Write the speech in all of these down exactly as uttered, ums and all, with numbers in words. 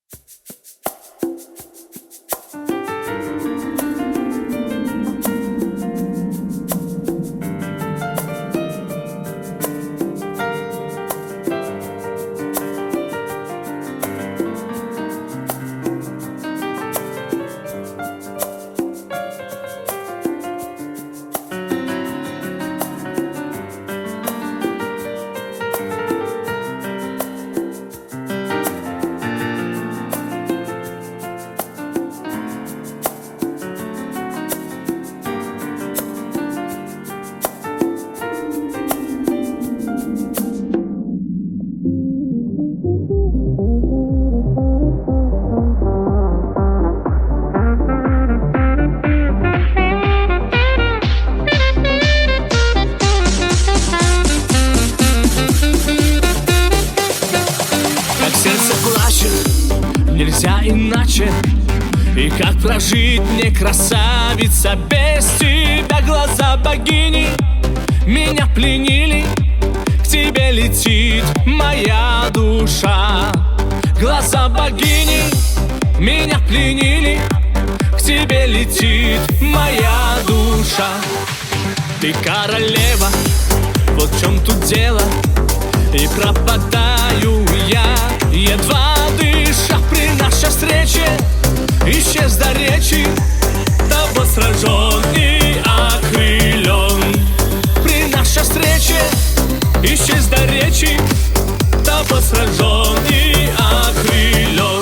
Нельзя иначе. И как прожить мне, красавица, без тебя? Глаза богини меня пленили, к тебе летит моя душа. Глаза богини меня пленили, к тебе летит моя душа. Ты королева, вот в чем тут дело. И пропадаю я, едва дыша, при нашей встрече исчез до речи, тобой сражен и окрылен. При нашей встрече исчез до речи, тобой сражен и окрылен.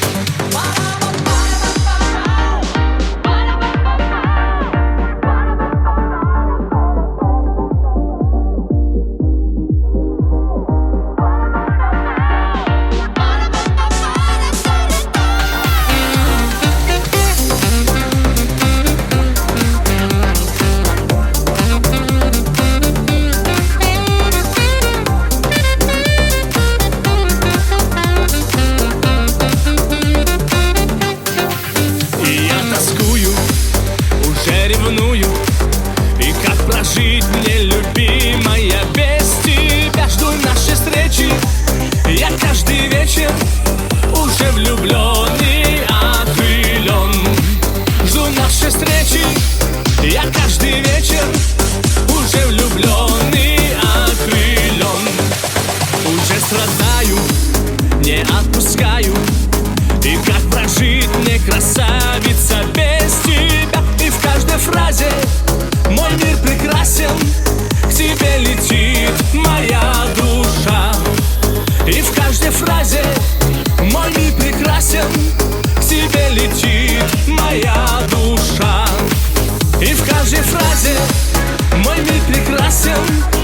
И как прожить мне, любимая, без тебя? Жду нашей встречи, я каждый вечер уже влюблен и окрылен. Жду нашей встречи, я каждый вечер уже влюблен и окрылен. Уже страдаю, не отпускаю. И как прожить мне, красавица, без тебя? И в каждой фразе мой мир прекрасен, к тебе летит моя душа. И в каждой фразе мой мир прекрасен, к тебе летит моя душа. И в каждой фразе мой мир прекрасен,